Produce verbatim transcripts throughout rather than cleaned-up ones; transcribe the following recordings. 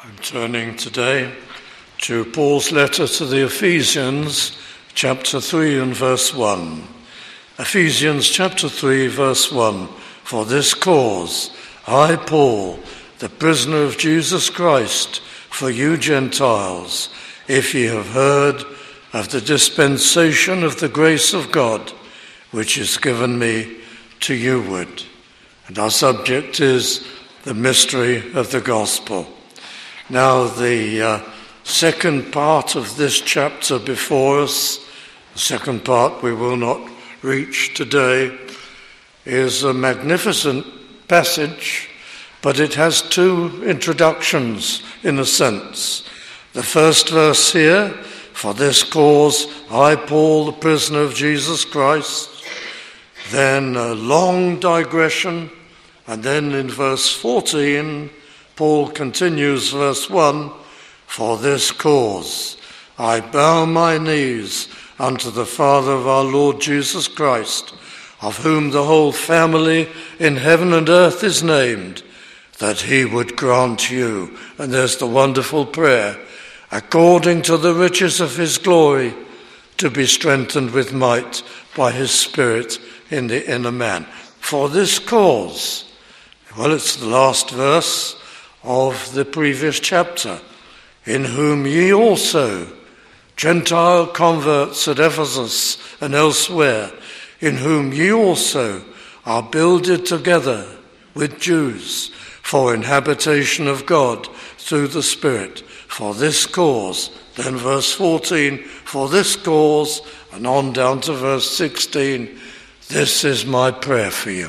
I'm turning today to Paul's letter to the Ephesians, chapter three and verse one. Ephesians chapter three, verse one. For this cause, I, Paul, the prisoner of Jesus Christ, for you Gentiles, if ye have heard of the dispensation of the grace of God, which is given me to youward. And our subject is the mystery of the gospel. Now, the uh, second part of this chapter before us, the second part we will not reach today, is a magnificent passage, but it has two introductions in a sense. The first verse here, for this cause I, Paul, the prisoner of Jesus Christ. Then a long digression, and then in verse fourteen, Paul continues verse one, for this cause I bow my knees unto the Father of our Lord Jesus Christ, of whom the whole family in heaven and earth is named, that he would grant you, and there's the wonderful prayer, according to the riches of his glory, to be strengthened with might by his Spirit in the inner man. For this cause, well, it's the last verse of the previous chapter, in whom ye also, Gentile converts at Ephesus and elsewhere, in whom ye also are builded together with Jews for inhabitation of God through the Spirit. For this cause, then verse fourteen, for this cause, and on down to verse sixteen, this is my prayer for you.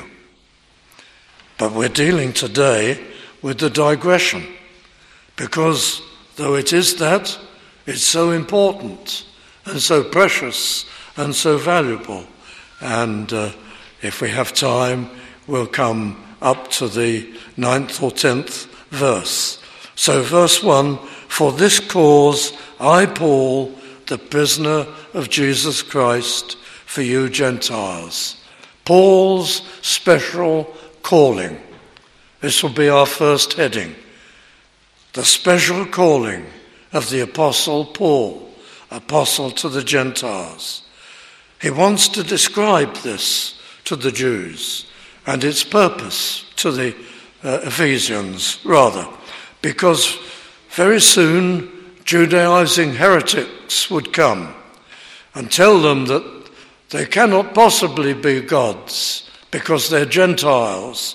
But we're dealing today with the digression, because though it is that, it's so important and so precious and so valuable. And uh, if we have time, we'll come up to the ninth or tenth verse. So verse one, for this cause I, Paul, the prisoner of Jesus Christ, for you Gentiles. Paul's special calling. This will be our first heading. The special calling of the Apostle Paul, apostle to the Gentiles. He wants to describe this to the Jews and its purpose to the uh, Ephesians, rather, because very soon Judaizing heretics would come and tell them that they cannot possibly be gods because they're Gentiles.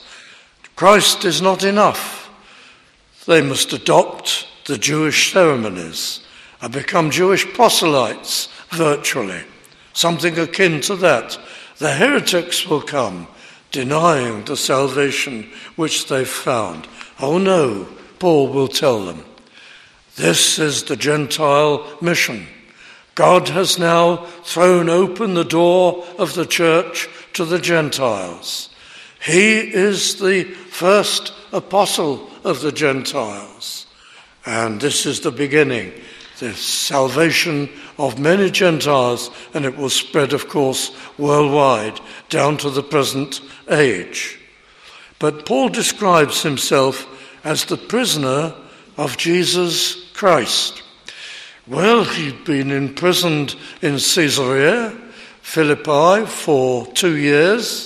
Christ is not enough. They must adopt the Jewish ceremonies and become Jewish proselytes virtually, something akin to that. The heretics will come, denying the salvation which they've found. Oh no, Paul will tell them. This is the Gentile mission. God has now thrown open the door of the church to the Gentiles. He is the first apostle of the Gentiles. And this is the beginning, the salvation of many Gentiles, and it will spread, of course, worldwide, down to the present age. But Paul describes himself as the prisoner of Jesus Christ. Well, he'd been imprisoned in Caesarea Philippi for two years,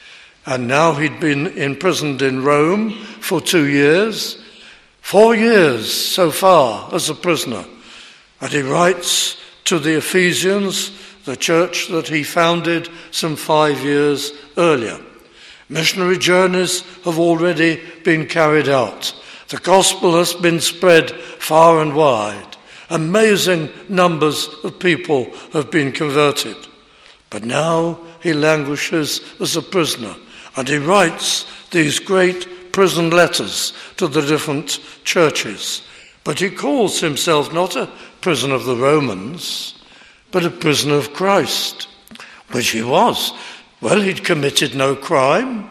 and now he'd been imprisoned in Rome for two years, four years so far as a prisoner. And he writes to the Ephesians, the church that he founded some five years earlier. Missionary journeys have already been carried out. The gospel has been spread far and wide. Amazing numbers of people have been converted. But now he languishes as a prisoner, and he writes these great prison letters to the different churches. But he calls himself not a prisoner of the Romans, but a prisoner of Christ, which he was. Well, he'd committed no crime.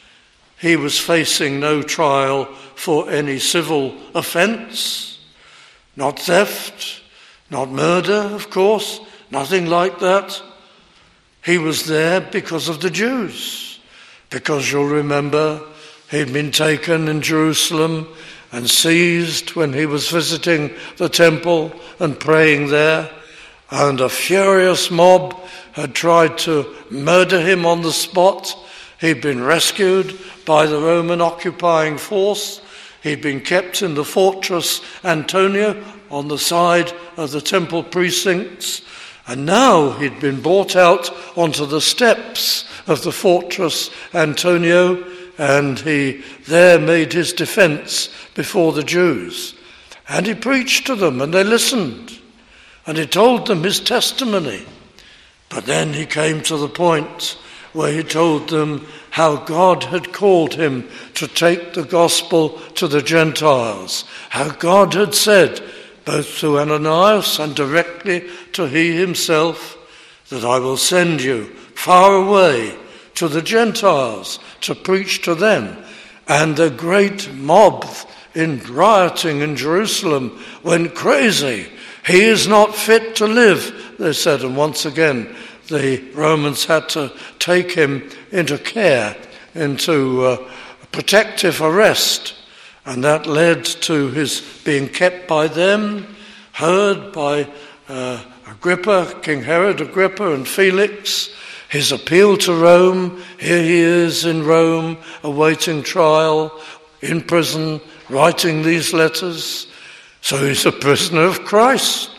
He was facing no trial for any civil offence, not theft, not murder, of course, nothing like that. He was there because of the Jews, because you'll remember He'd been taken in Jerusalem and seized when he was visiting the temple and praying there, and a furious mob had tried to murder him on the spot. He'd been rescued by the Roman occupying force. He'd been kept in the fortress Antonia on the side of the temple precincts, and now he'd been brought out onto the steps of the fortress Antonio, and he there made his defense before the Jews. And he preached to them, and they listened, and he told them his testimony. But then he came to the point where he told them how God had called him to take the gospel to the Gentiles, how God had said, both to Ananias and directly to he himself, that I will send you far away to the Gentiles to preach to them. And the great mob in rioting in Jerusalem went crazy. He is not fit to live, they said, and once again the Romans had to take him into care, into uh, protective arrest, and that led to his being kept by them, heard by uh, Agrippa, King Herod Agrippa and Felix, his appeal to Rome. Here he is in Rome, awaiting trial, in prison, writing these letters. So he's a prisoner of Christ.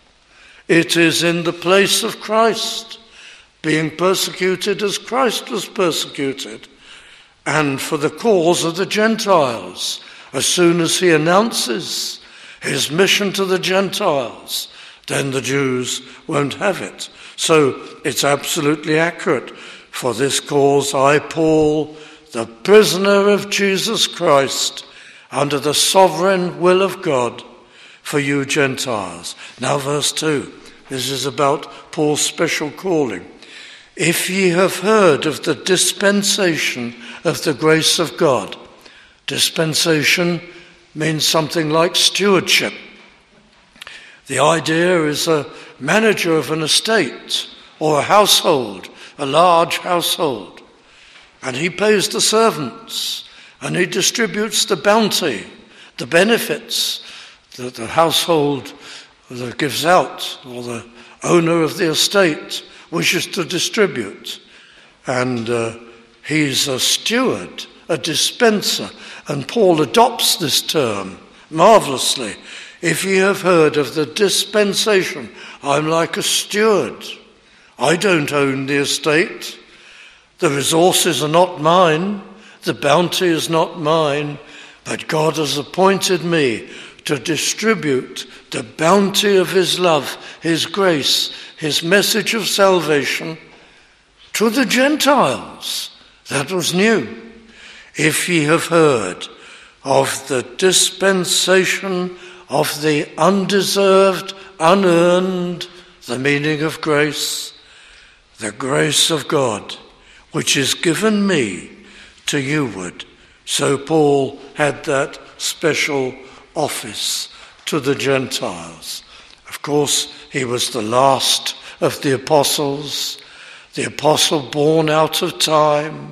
It is in the place of Christ, being persecuted as Christ was persecuted, and for the cause of the Gentiles. As soon as he announces his mission to the Gentiles, then the Jews won't have it. So it's absolutely accurate. For this cause I, Paul, the prisoner of Jesus Christ, under the sovereign will of God, for you Gentiles. Now verse two, this is about Paul's special calling. If ye have heard of the dispensation of the grace of God. Dispensation means something like stewardship. The idea is a manager of an estate or a household, a large household, and he pays the servants and he distributes the bounty, the benefits that the household that gives out or the owner of the estate wishes to distribute. And uh, he's a steward, a dispenser, and Paul adopts this term marvelously. If ye have heard of the dispensation, I'm like a steward. I don't own the estate. The resources are not mine. The bounty is not mine. But God has appointed me to distribute the bounty of his love, his grace, his message of salvation to the Gentiles. That was new. If ye have heard of the dispensation of the undeserved, unearned, the meaning of grace, the grace of God, which is given me to youward. So Paul had that special office to the Gentiles. Of course, he was the last of the apostles, the apostle born out of time.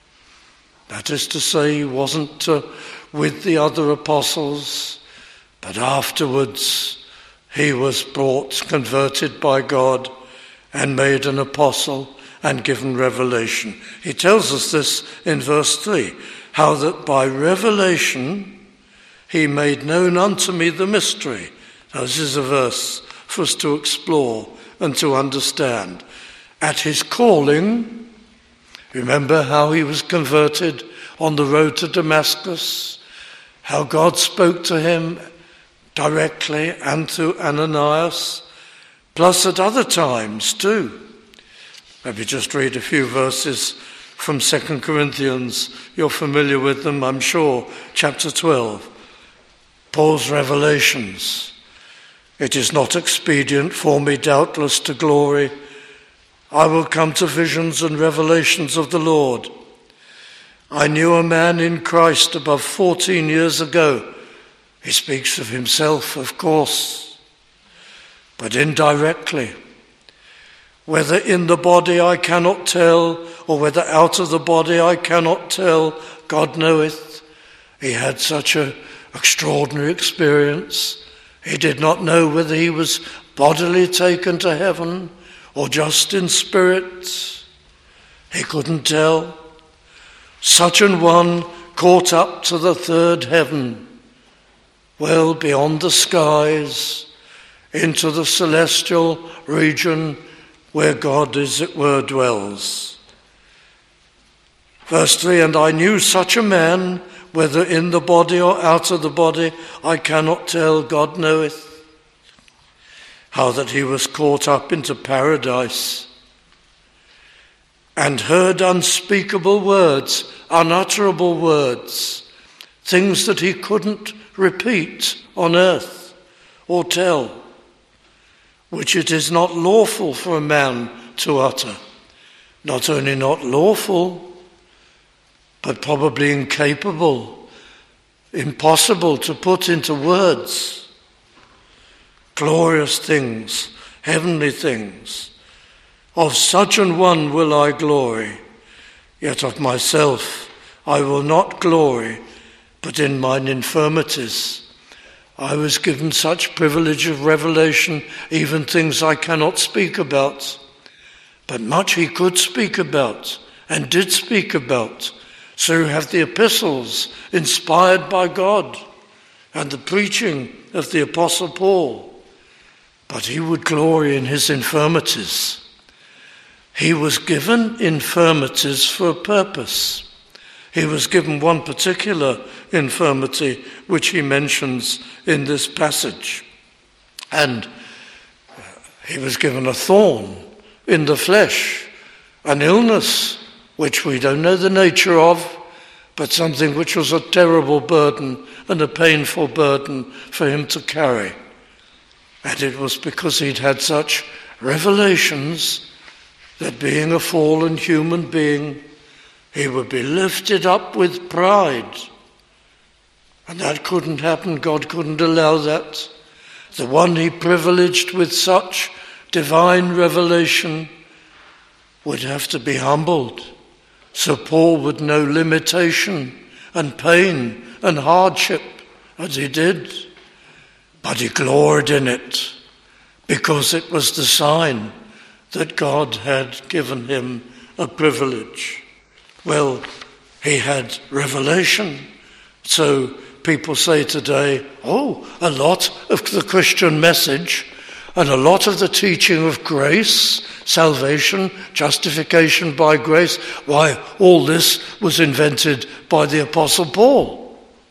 That is to say, he wasn't uh, with the other apostles, but afterwards he was brought, converted by God, and made an apostle and given revelation. He tells us this in verse three, how that by revelation he made known unto me the mystery. Now, this is a verse for us to explore and to understand. At his calling, remember how he was converted on the road to Damascus, how God spoke to him directly and through Ananias, plus at other times too. Maybe just read a few verses from Second Corinthians. You're familiar with them, I'm sure. Chapter twelve. Paul's revelations. It is not expedient for me, doubtless, to glory. I will come to visions and revelations of the Lord. I knew a man in Christ above fourteen years ago. He speaks of himself, of course, but indirectly. Whether in the body I cannot tell, or whether out of the body I cannot tell, God knoweth. He had such an extraordinary experience. He did not know whether he was bodily taken to heaven or just in spirit. He couldn't tell. Such an one caught up to the third heaven, well beyond the skies, into the celestial region where God, as it were, dwells. Verse three, and I knew such a man, whether in the body or out of the body, I cannot tell, God knoweth. How that he was caught up into paradise and heard unspeakable words, unutterable words, things that he couldn't repeat on earth or tell, which it is not lawful for a man to utter. Not only not lawful, but probably incapable, impossible to put into words. Glorious things, heavenly things. Of such an one will I glory, yet of myself I will not glory, but in mine infirmities. I was given such privilege of revelation, even things I cannot speak about. But much he could speak about, and did speak about. So have the epistles inspired by God, and the preaching of the Apostle Paul. But he would glory in his infirmities. He was given infirmities for a purpose. He was given one particular infirmity, which he mentions in this passage. And he was given a thorn in the flesh, an illness which we don't know the nature of, but something which was a terrible burden and a painful burden for him to carry. And it was because he'd had such revelations that being a fallen human being, he would be lifted up with pride. And that couldn't happen. God couldn't allow that. The one he privileged with such divine revelation would have to be humbled. So Paul would know limitation and pain and hardship, as he did. But he gloried in it because it was the sign that God had given him a privilege. Well, he had revelation. So people say today, oh, a lot of the Christian message and a lot of the teaching of grace, salvation, justification by grace, why, all this was invented by the Apostle Paul.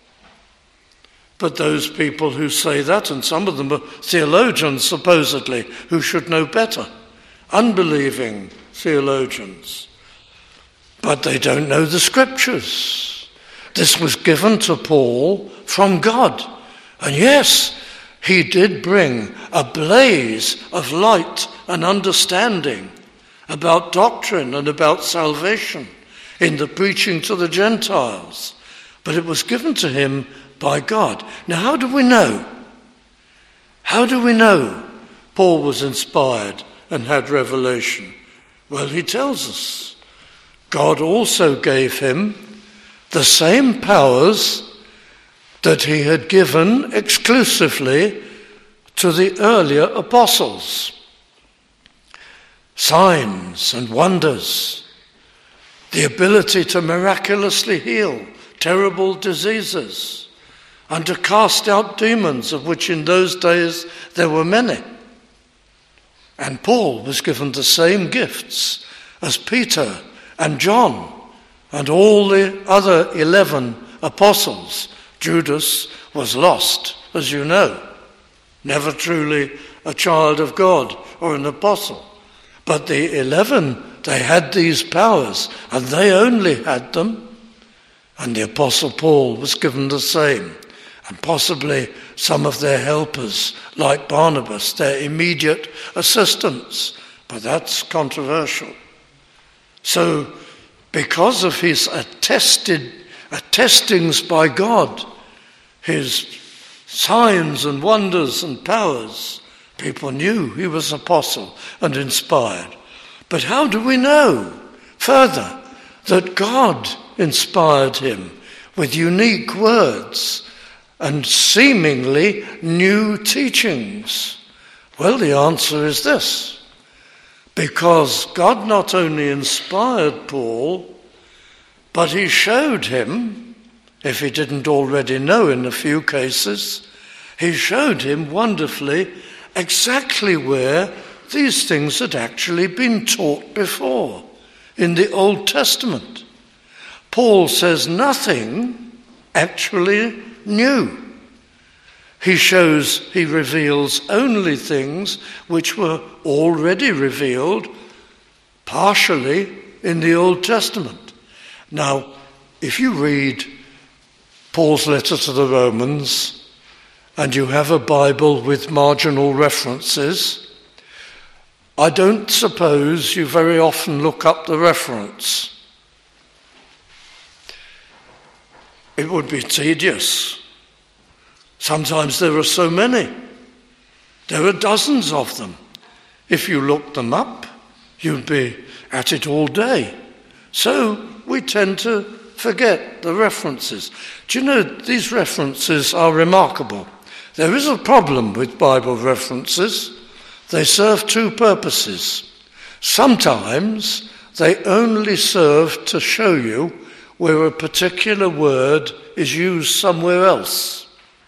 But those people who say that, and some of them are theologians supposedly, who should know better, unbelieving theologians, but they don't know the scriptures. This was given to Paul from God. And yes, he did bring a blaze of light and understanding about doctrine and about salvation in the preaching to the Gentiles. But it was given to him by God. Now, how do we know? How do we know Paul was inspired and had revelation? Well, he tells us. God also gave him the same powers that he had given exclusively to the earlier apostles. Signs and wonders, the ability to miraculously heal terrible diseases, and to cast out demons, of which in those days there were many. And Paul was given the same gifts as Peter and John and all the other eleven apostles. Judas was lost, as you know, never truly a child of God or an apostle. But the eleven, they had these powers, and they only had them. And the Apostle Paul was given the same. And possibly some of their helpers, like Barnabas, their immediate assistants. But that's controversial. So, because of his attested attestings by God, his signs and wonders and powers, people knew he was apostle and inspired. But how do we know further that God inspired him with unique words and seemingly new teachings? Well, the answer is this. Because God not only inspired Paul, but he showed him, if he didn't already know in a few cases, he showed him wonderfully exactly where these things had actually been taught before in the Old Testament. Paul says nothing actually new. He shows, he reveals only things which were already revealed partially in the Old Testament. Now, if you read Paul's letter to the Romans and you have a Bible with marginal references, I don't suppose you very often look up the reference. It would be tedious. Sometimes there are so many. There are dozens of them. If you looked them up, you'd be at it all day. So we tend to forget the references. Do you know, these references are remarkable. There is a problem with Bible references. They serve two purposes. Sometimes they only serve to show you where a particular word is used somewhere else.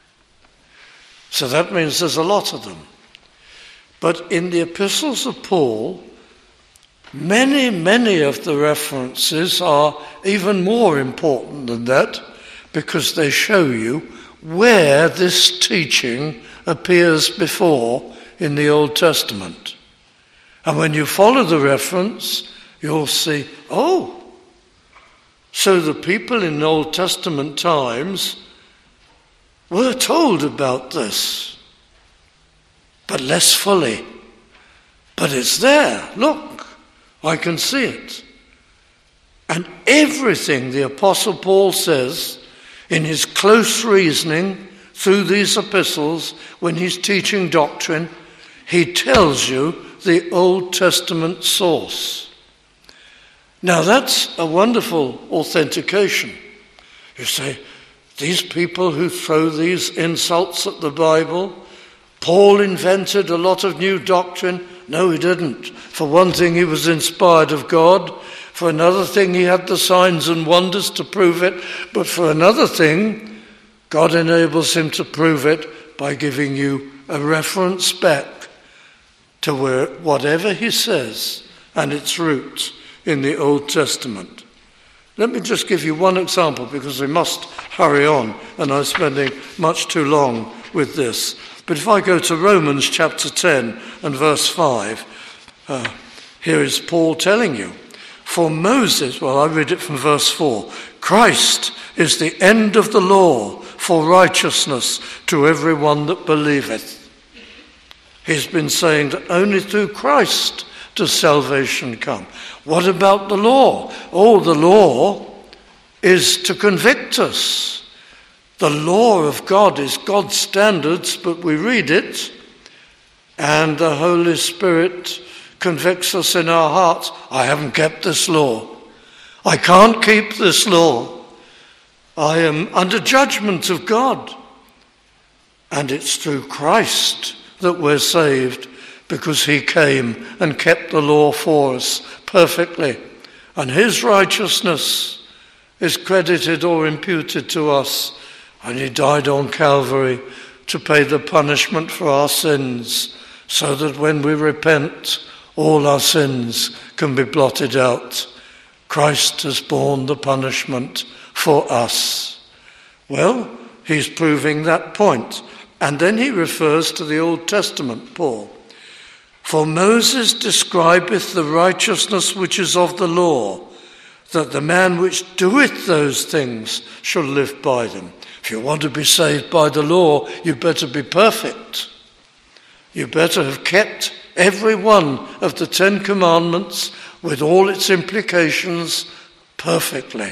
So that means there's a lot of them. But in the epistles of Paul, many, many of the references are even more important than that, because they show you where this teaching appears before in the Old Testament. And when you follow the reference, you'll see, oh, so the people in Old Testament times were told about this, but less fully. But it's there. Look, I can see it. And everything the Apostle Paul says in his close reasoning through these epistles, when he's teaching doctrine, he tells you the Old Testament source. Now that's a wonderful authentication. You say, these people who throw these insults at the Bible, Paul invented a lot of new doctrine. No, he didn't. For one thing, he was inspired of God. For another thing, he had the signs and wonders to prove it. But for another thing, God enables him to prove it by giving you a reference back to where whatever he says and its roots in the Old Testament. Let me just give you one example, because we must hurry on and I'm spending much too long with this. But if I go to Romans chapter ten and verse five, uh, here is Paul telling you, for Moses, well, I read it from verse four, Christ is the end of the law for righteousness to everyone that believeth. He's been saying that only through Christ does salvation come. What about the law? Oh, the law is to convict us. The law of God is God's standards, but we read it, and the Holy Spirit convicts us in our hearts. I haven't kept this law. I can't keep this law. I am under judgment of God. And it's through Christ that we're saved, because he came and kept the law for us perfectly. And his righteousness is credited or imputed to us. And he died on Calvary to pay the punishment for our sins, so that when we repent, all our sins can be blotted out. Christ has borne the punishment for us. Well, he's proving that point. And then he refers to the Old Testament, Paul. For Moses describeth the righteousness which is of the law, that the man which doeth those things shall live by them. If you want to be saved by the law, you better be perfect. You better have kept every one of the Ten Commandments with all its implications perfectly.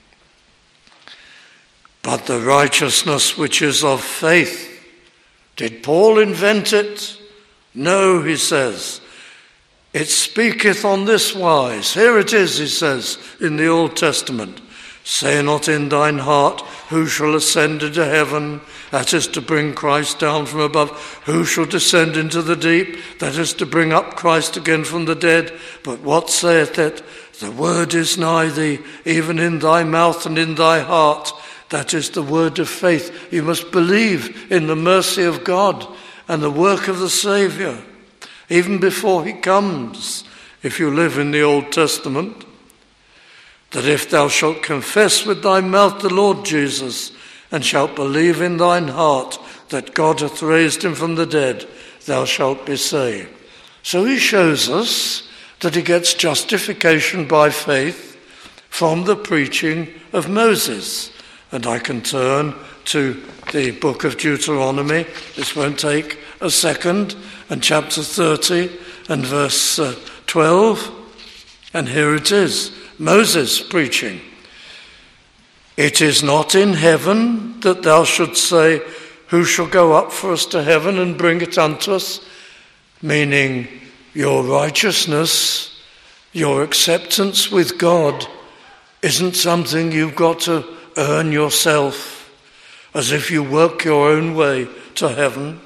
But the righteousness which is of faith, did Paul invent it? No, he says. It speaketh on this wise. Here it is, he says, in the Old Testament. Say not in thine heart, who shall ascend into heaven? That is to bring Christ down from above. Who shall descend into the deep? That is to bring up Christ again from the dead. But what saith it? The word is nigh thee, even in thy mouth and in thy heart. That is the word of faith. You must believe in the mercy of God and the work of the Saviour, even before he comes, if you live in the Old Testament. That if thou shalt confess with thy mouth the Lord Jesus, and shalt believe in thine heart that God hath raised him from the dead, thou shalt be saved. So he shows us that he gets justification by faith from the preaching of Moses. And I can turn to the book of Deuteronomy. This won't take a second. And chapter thirty and verse uh, twelve. And here it is. Moses preaching. It is not in heaven that thou shouldst say, who shall go up for us to heaven and bring it unto us? Meaning your righteousness, your acceptance with God isn't something you've got to earn yourself, as if you work your own way to heaven.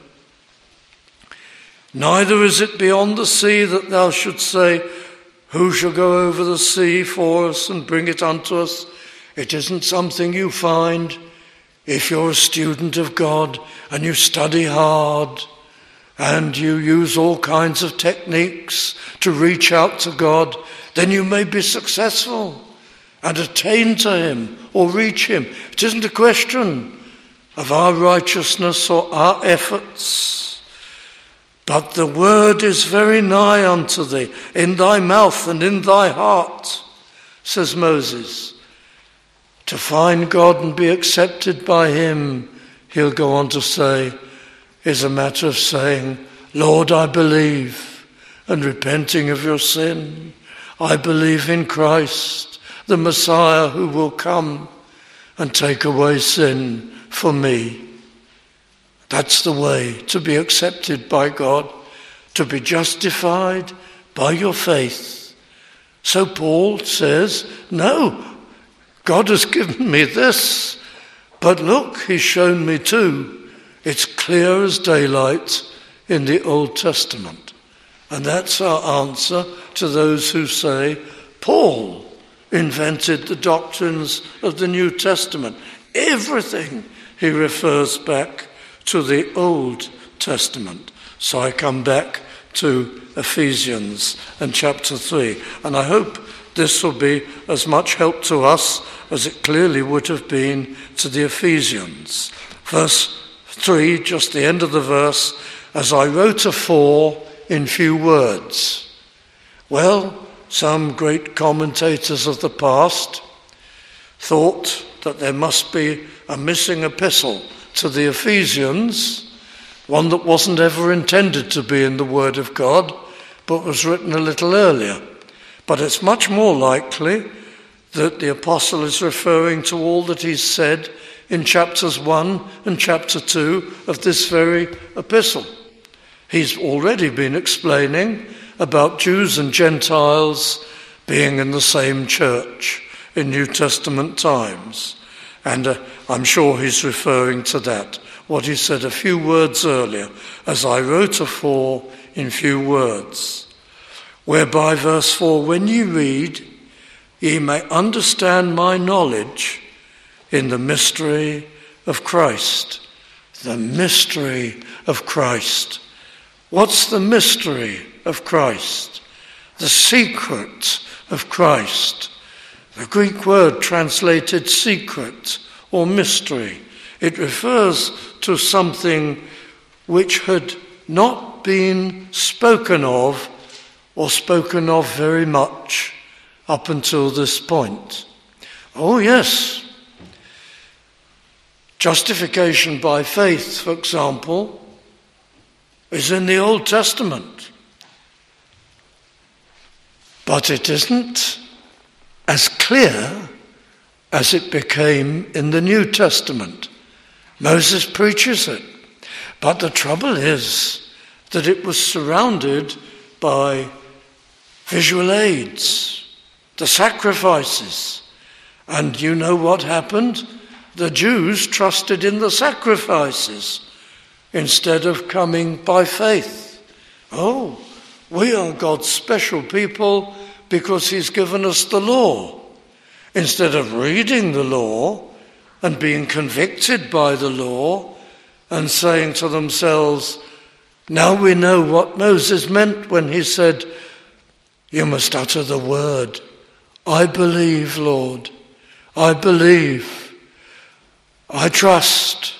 Neither is it beyond the sea that thou shouldst say, who shall go over the sea for us and bring it unto us? It isn't something you find if you're a student of God and you study hard and you use all kinds of techniques to reach out to God. Then you may be successful and attain to him or reach him. It isn't a question of our righteousness or our efforts. But the word is very nigh unto thee, in thy mouth and in thy heart, says Moses. To find God and be accepted by him, he'll go on to say, is a matter of saying, Lord, I believe, and repenting of your sin. I believe in Christ, the Messiah who will come and take away sin for me. That's the way to be accepted by God, to be justified by your faith. So Paul says, no, God has given me this, but look, he's shown me too. It's clear as daylight in the Old Testament. And that's our answer to those who say, Paul invented the doctrines of the New Testament. Everything he refers back to the Old Testament. So I come back to Ephesians and chapter three. And I hope this will be as much help to us as it clearly would have been to the Ephesians. Verse three, just the end of the verse, as I wrote afore in few words. Well, some great commentators of the past thought that there must be a missing epistle to the Ephesians, one that wasn't ever intended to be in the Word of God, but was written a little earlier. But it's much more likely that the apostle is referring to all that he's said in chapters one and chapter two of this very epistle. He's already been explaining about Jews and Gentiles being in the same church in New Testament times. And uh, I'm sure he's referring to that, what he said a few words earlier, as I wrote afore in few words. Whereby, verse four, when ye read, ye may understand my knowledge in the mystery of Christ. The mystery of Christ. What's the mystery of Christ? The secret of Christ. The Greek word translated secret or mystery. It refers to something which had not been spoken of or spoken of very much up until this point. Oh yes, justification by faith, for example, is in the Old Testament. But it isn't as clear as it became in the New Testament. Moses preaches it. But the trouble is that it was surrounded by visual aids, the sacrifices, And you know what happened? The Jews trusted in the sacrifices instead of coming by faith. Oh, we are God's special people because he's given us the law. Instead of reading the law and being convicted by the law and saying to themselves, now we know what Moses meant when he said, you must utter the word, I believe, Lord, I believe, I trust,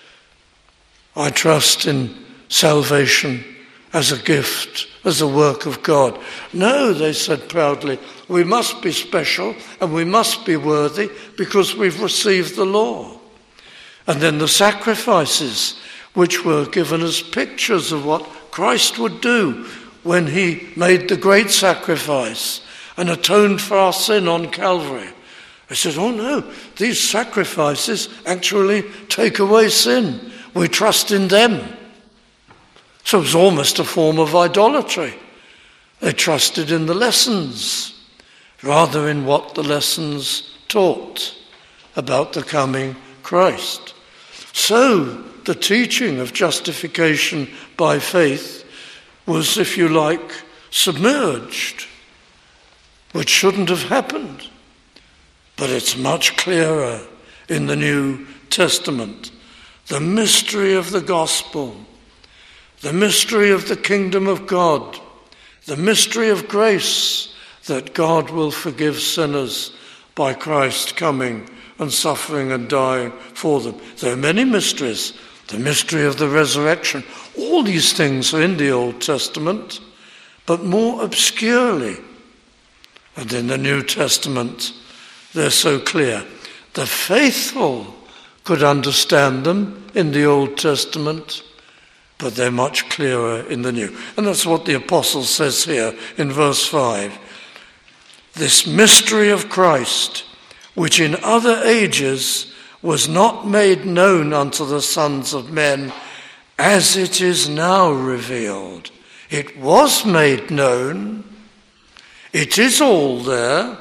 I trust in salvation as a gift, as a work of God. No, they said proudly, we must be special and we must be worthy because we've received the law. And then the sacrifices, which were given as pictures of what Christ would do when he made the great sacrifice and atoned for our sin on Calvary. I said, oh no, these sacrifices actually take away sin. We trust in them. So it was almost a form of idolatry. They trusted in the lessons rather in what the lessons taught about the coming Christ. So the teaching of justification by faith was, if you like, submerged, which shouldn't have happened. But it's much clearer in the New Testament. The mystery of the gospel, the mystery of the kingdom of God, the mystery of grace, that God will forgive sinners by Christ coming and suffering and dying for them. There are many mysteries. The mystery of the resurrection. All these things are in the Old Testament, but more obscurely. And in the New Testament, they're so clear. The faithful could understand them in the Old Testament, but they're much clearer in the New. And that's what the apostle says here in verse five. This mystery of Christ, which in other ages was not made known unto the sons of men, as it is now revealed. It was made known. It is all there,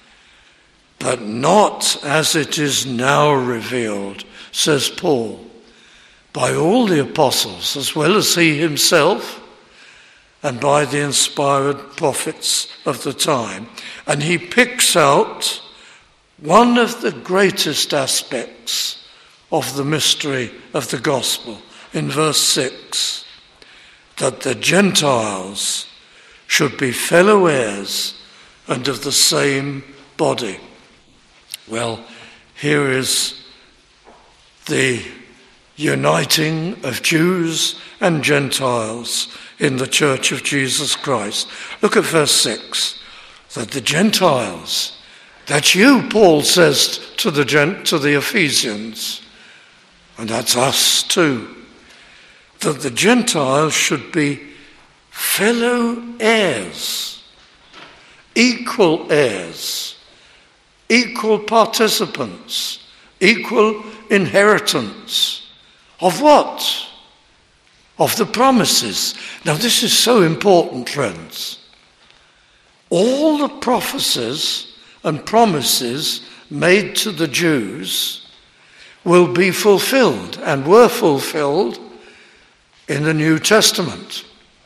but not as it is now revealed, says Paul, by all the apostles, as well as he himself, and by the inspired prophets of the time. And he picks out one of the greatest aspects of the mystery of the gospel in verse six, that the Gentiles should be fellow heirs and of the same body. Well, here is the uniting of Jews and Gentiles in the Church of Jesus Christ. Look at verse six, that the Gentiles, that's you, Paul says to the, to the Ephesians, and that's us too, that the Gentiles should be fellow heirs, equal heirs, equal participants, equal inheritance. Of what? Of the promises. Now this is so important, friends. All the prophecies and promises made to the Jews will be fulfilled and were fulfilled in the New Testament.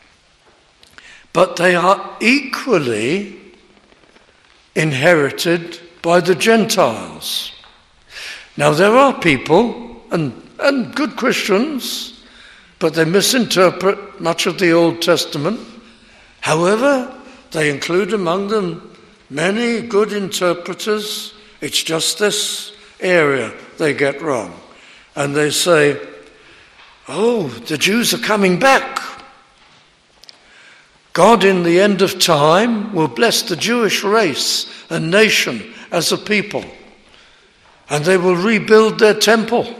But they are equally inherited by the Gentiles. Now there are people, and, and good Christians, but they misinterpret much of the Old Testament. However, they include among them many good interpreters. It's just this area they get wrong. And they say, oh, the Jews are coming back. God in the end of time will bless the Jewish race and nation as a people. And they will rebuild their temple.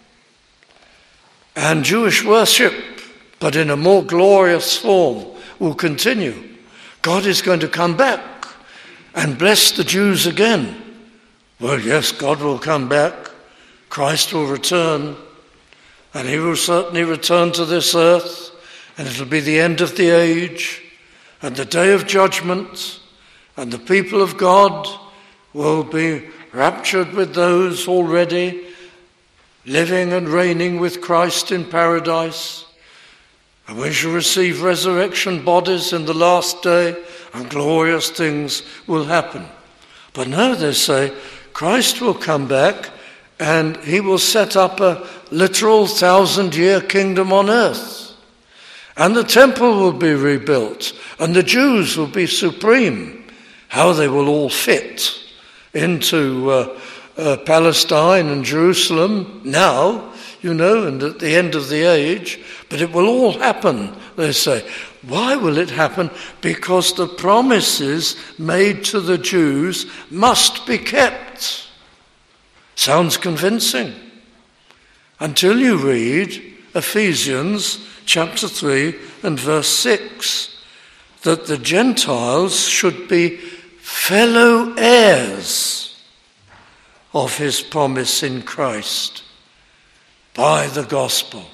And Jewish worship, but in a more glorious form, will continue. God is going to come back and bless the Jews again. Well, yes, God will come back. Christ will return. And he will certainly return to this earth. And it'll be the end of the age and the day of judgment. And the people of God will be raptured with those already living and reigning with Christ in paradise. And we shall receive resurrection bodies in the last day, and glorious things will happen. But now they say Christ will come back and he will set up a literal thousand-year kingdom on earth. And the temple will be rebuilt, and the Jews will be supreme. How they will all fit into uh, uh, Palestine and Jerusalem now, you know, and at the end of the age. But it will all happen, they say. Why will it happen? Because the promises made to the Jews must be kept. Sounds convincing. Until you read Ephesians chapter three and verse six, that the Gentiles should be fellow heirs of his promise in Christ by the gospel.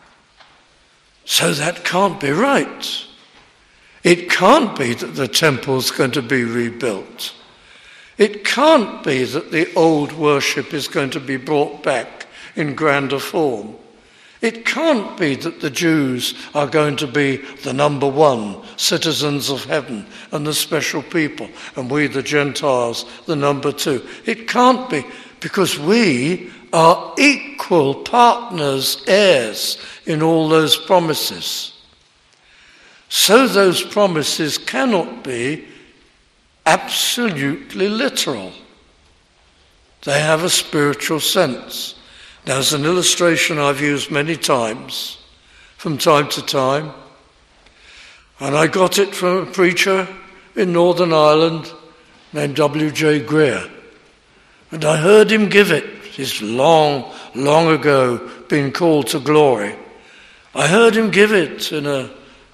So that can't be right. It can't be that the temple's going to be rebuilt. It can't be that the old worship is going to be brought back in grander form. It can't be that the Jews are going to be the number one citizens of heaven and the special people, and we, the Gentiles, the number two. It can't be, because we are equal partners, heirs in all those promises. So those promises cannot be absolutely literal. They have a spiritual sense. Now, as an illustration I've used many times, from time to time, and I got it from a preacher in Northern Ireland named W J Greer. And I heard him give it. He's long, long ago been called to glory. I heard him give it in a,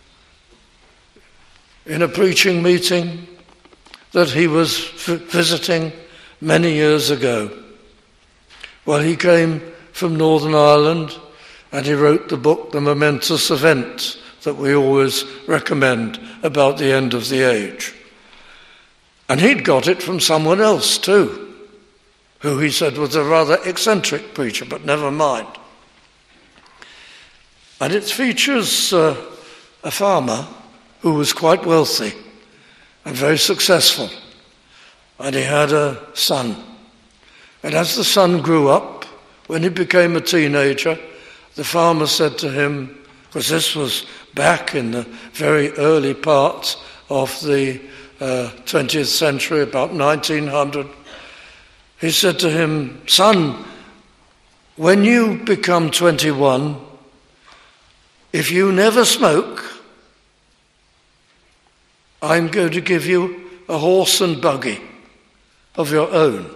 in a preaching meeting that he was f- visiting many years ago. Well, he came from Northern Ireland, and he wrote the book, The Momentous Event, that we always recommend about the end of the age. And he'd got it from someone else too, who he said was a rather eccentric preacher, but never mind. And it features uh, a farmer who was quite wealthy and very successful, and he had a son. And as the son grew up, when he became a teenager, the farmer said to him, because this was back in the very early part of the uh, twentieth century, about nineteen hundred, he said to him, "Son, when you become twenty-one, if you never smoke, I'm going to give you a horse and buggy of your own."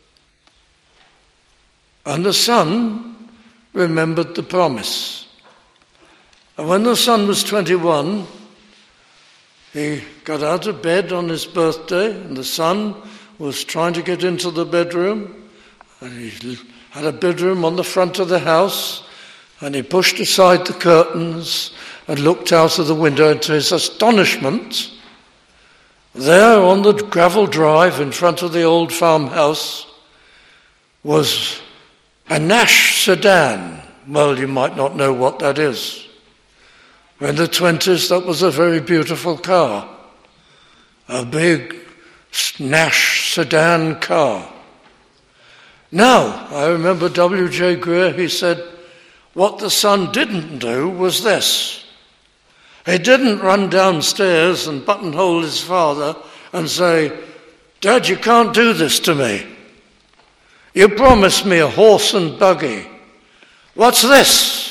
And the son remembered the promise. And when the son was twenty-one, he got out of bed on his birthday, and the son was trying to get into the bedroom, and he had a bedroom on the front of the house, and he pushed aside the curtains and looked out of the window, and to his astonishment, there on the gravel drive in front of the old farmhouse was a Nash sedan. Well, you might not know what that is. In the twenties, that was a very beautiful car. A big Nash sedan car. Now, I remember W J Greer, he said, what the son didn't do was this. He didn't run downstairs and buttonhole his father and say, "Dad, you can't do this to me. You promised me a horse and buggy. What's this?"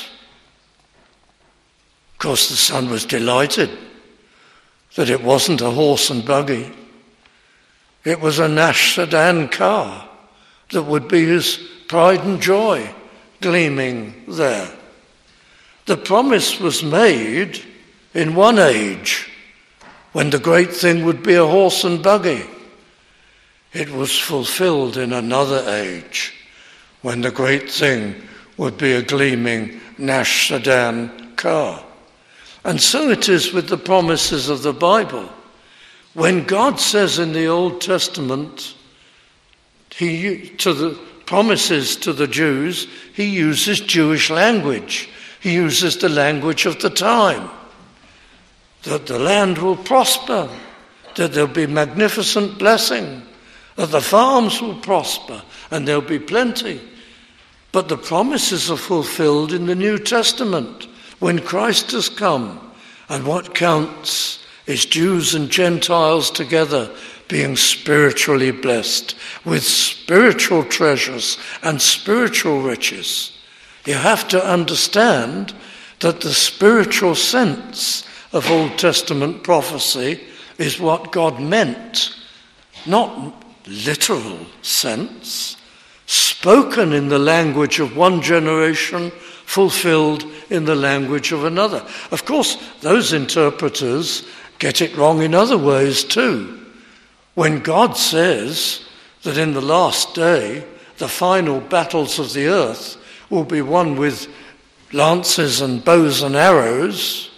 Of course, the son was delighted that it wasn't a horse and buggy. It was a Nash sedan car that would be his pride and joy gleaming there. The promise was made in one age, when the great thing would be a horse and buggy. It was fulfilled in another age, when the great thing would be a gleaming Nash sedan car. And so it is with the promises of the Bible. When God says in the Old Testament, he to the promises to the Jews, he uses Jewish language. He uses the language of the time. That the land will prosper, that there'll be magnificent blessing, that the farms will prosper, and there'll be plenty. But the promises are fulfilled in the New Testament when Christ has come. And what counts is Jews and Gentiles together being spiritually blessed with spiritual treasures and spiritual riches. You have to understand that the spiritual sense of Old Testament prophecy is what God meant, not literal sense, spoken in the language of one generation, fulfilled in the language of another. Of course, those interpreters get it wrong in other ways too. When God says that in the last day, the final battles of the earth will be won with lances and bows and arrows,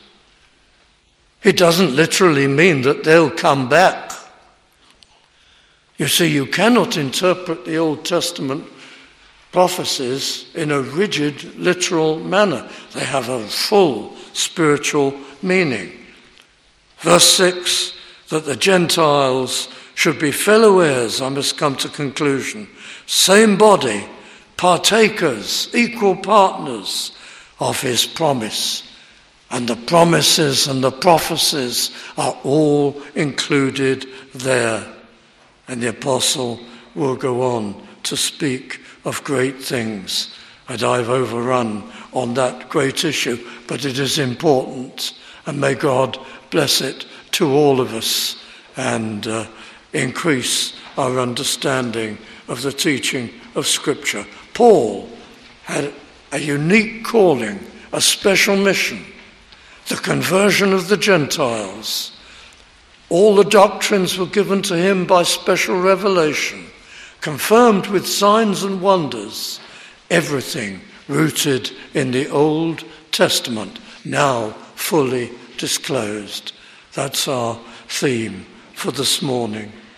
it doesn't literally mean that they'll come back. You see, you cannot interpret the Old Testament prophecies in a rigid, literal manner. They have a full spiritual meaning. Verse six, that the Gentiles should be fellow heirs, I must come to conclusion. Same body, partakers, equal partners of his promise. And the promises and the prophecies are all included there. And the apostle will go on to speak of great things. And I've overrun on that great issue, but it is important. And may God bless it to all of us and uh, increase our understanding of the teaching of Scripture. Paul had a unique calling, a special mission, the conversion of the Gentiles. All the doctrines were given to him by special revelation, confirmed with signs and wonders, everything rooted in the Old Testament, now fully disclosed. That's our theme for this morning.